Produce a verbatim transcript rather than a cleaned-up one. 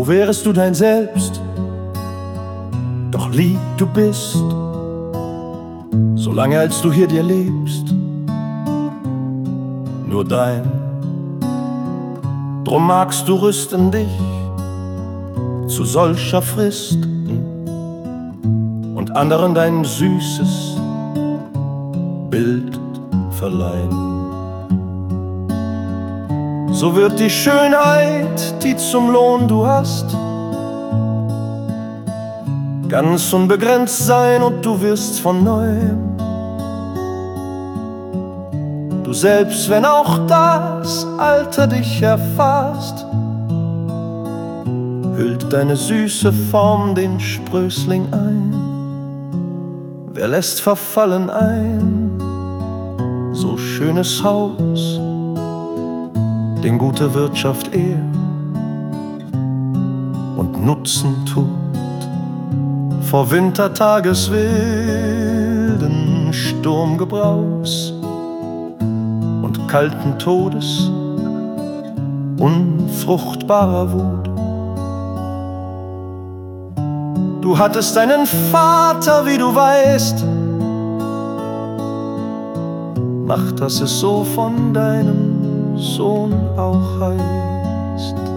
O wärest du dein Selbst, doch lieb du bist, solange als du hier dir lebst, nur dein. Drum magst du rüsten dich zu solcher Frist und anderen dein süßes Bild verleihen. So wird die Schönheit, die zum Lohn du hast, ganz unbegrenzt sein und du wirst von neuem. Du selbst, wenn auch das Alter dich erfasst, hüllt deine süße Form den Sprößling ein. Wer lässt verfallen ein so schönes Haus, dem gute Wirtschaft ehrt und Nutzen tut vor Wintertages wilden Sturmgebraus und kalten Todes unfruchtbarer Wut. Du hattest einen Vater, wie du weißt, mach, dass es so von deinem Sohn auch heißt.